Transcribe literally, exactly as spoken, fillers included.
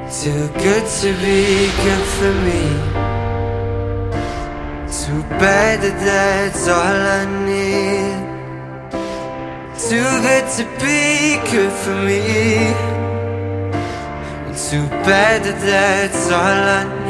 Too good to be good for me. Too bad that that's all I need. Too good to be good for me. Too bad that that's all I need.